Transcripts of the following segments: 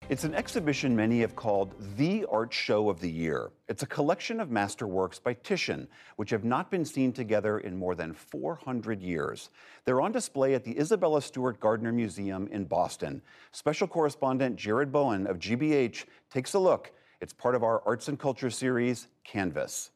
It's an exhibition many have called the art show of the year. It's a collection of masterworks by Titian, which have not been seen together in more than 400 years. They're on display at the Isabella Stewart Gardner Museum in Boston. Special correspondent Jared Bowen of GBH takes a look. It's part of our Arts and Culture series, Canvas.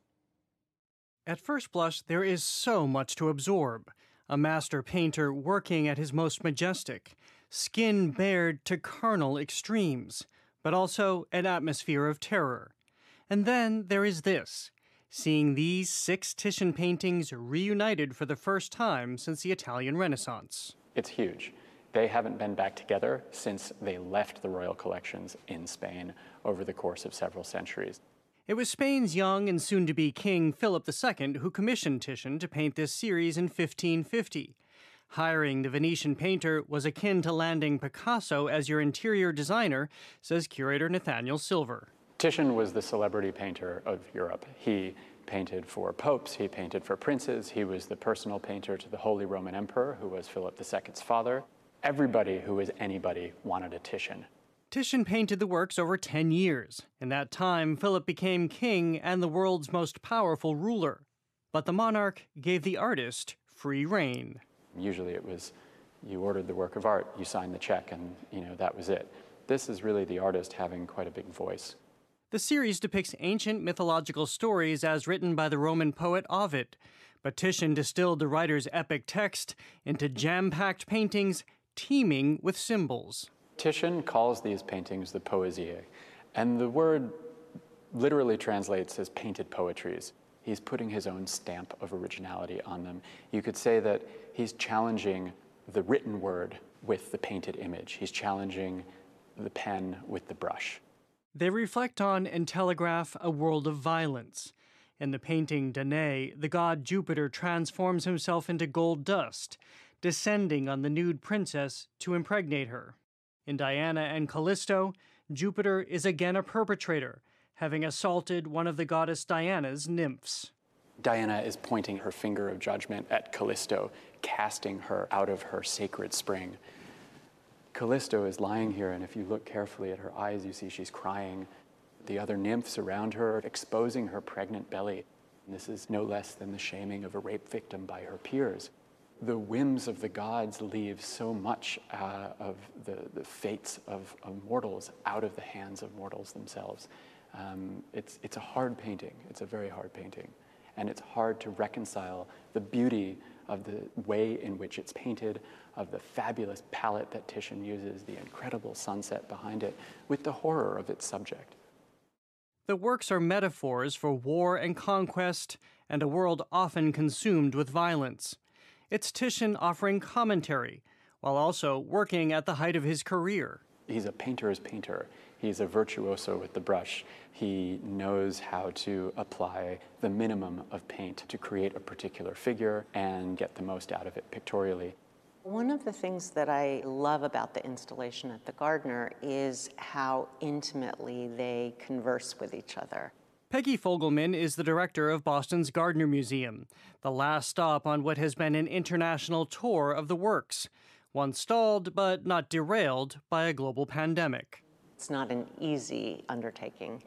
At first blush, there is so much to absorb. A master painter working at his most majestic, skin bared to carnal extremes, but also an atmosphere of terror. And then there is this, seeing these 6 Titian paintings reunited for the first time since the Italian Renaissance. It's huge. They haven't been back together since they left the royal collections in Spain over the course of several centuries. It was Spain's young and soon-to-be King Philip II who commissioned Titian to paint this series in 1550. Hiring the Venetian painter was akin to landing Picasso as your interior designer, says curator Nathaniel Silver. Titian was the celebrity painter of Europe. He painted for popes, he painted for princes, he was the personal painter to the Holy Roman Emperor, who was Philip II's father. Everybody who was anybody wanted a Titian. Titian painted the works over 10 years. In that time, Philip became king and the world's most powerful ruler. But the monarch gave the artist free rein. Usually it was, you ordered the work of art, you signed the check, and that was it. This is really the artist having quite a big voice. The series depicts ancient mythological stories as written by the Roman poet Ovid, but Titian distilled the writer's epic text into jam-packed paintings teeming with symbols. Titian calls these paintings the poesie, and the word literally translates as painted poetries. He's putting his own stamp of originality on them. You could say that he's challenging the written word with the painted image. He's challenging the pen with the brush. They reflect on and telegraph a world of violence. In the painting Danae, the god Jupiter transforms himself into gold dust, descending on the nude princess to impregnate her. In Diana and Callisto, Jupiter is again a perpetrator, having assaulted one of the goddess Diana's nymphs. Diana is pointing her finger of judgment at Callisto, casting her out of her sacred spring. Callisto is lying here, and if you look carefully at her eyes, you see she's crying. The other nymphs around her are exposing her pregnant belly. And this is no less than the shaming of a rape victim by her peers. The whims of the gods leave so much of the fates of mortals out of the hands of mortals themselves. It's a hard painting. It's a very hard painting. And it's hard to reconcile the beauty of the way in which it's painted, of the fabulous palette that Titian uses, the incredible sunset behind it, with the horror of its subject. The works are metaphors for war and conquest and a world often consumed with violence. It's Titian offering commentary, while also working at the height of his career. He's a painter's painter. He's a virtuoso with the brush. He knows how to apply the minimum of paint to create a particular figure and get the most out of it pictorially. One of the things that I love about the installation at the Gardner is how intimately they converse with each other. Peggy Fogelman is the director of Boston's Gardner Museum, the last stop on what has been an international tour of the works, one stalled but not derailed by a global pandemic. It's not an easy undertaking,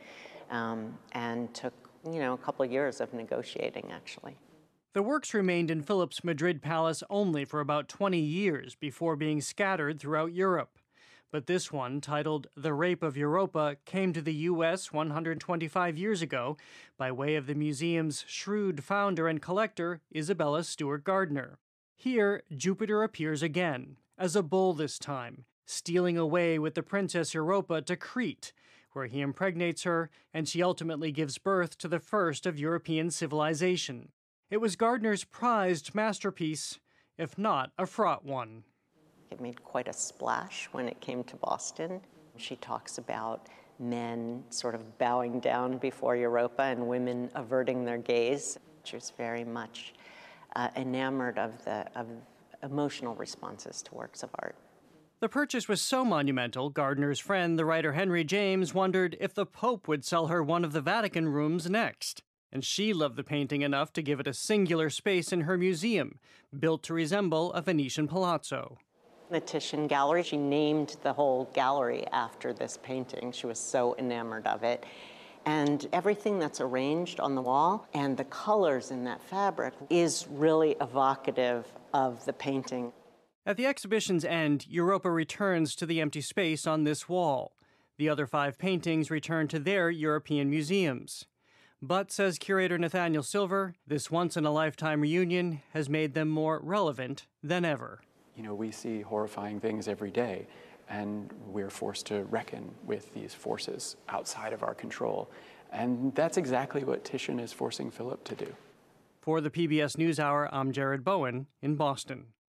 and took, a couple of years of negotiating, actually. The works remained in Philip's Madrid palace only for about 20 years before being scattered throughout Europe. But this one, titled The Rape of Europa, came to the U.S. 125 years ago by way of the museum's shrewd founder and collector, Isabella Stewart Gardner. Here, Jupiter appears again, as a bull this time, stealing away with the Princess Europa to Crete, where he impregnates her and she ultimately gives birth to the first of European civilization. It was Gardner's prized masterpiece, if not a fraught one. It made quite a splash when it came to Boston. She talks about men sort of bowing down before Europa and women averting their gaze. She was very much enamored of emotional responses to works of art. The purchase was so monumental, Gardner's friend, the writer Henry James, wondered if the Pope would sell her one of the Vatican rooms next. And she loved the painting enough to give it a singular space in her museum, built to resemble a Venetian palazzo. The Titian Gallery, she named the whole gallery after this painting. She was so enamored of it. And everything that's arranged on the wall and the colors in that fabric is really evocative of the painting. At the exhibition's end, Europa returns to the empty space on this wall. The other 5 paintings return to their European museums. But, says curator Nathaniel Silver, this once-in-a-lifetime reunion has made them more relevant than ever. You know, we see horrifying things every day, and we're forced to reckon with these forces outside of our control. And that's exactly what Titian is forcing Philip to do. For the PBS NewsHour, I'm Jared Bowen in Boston.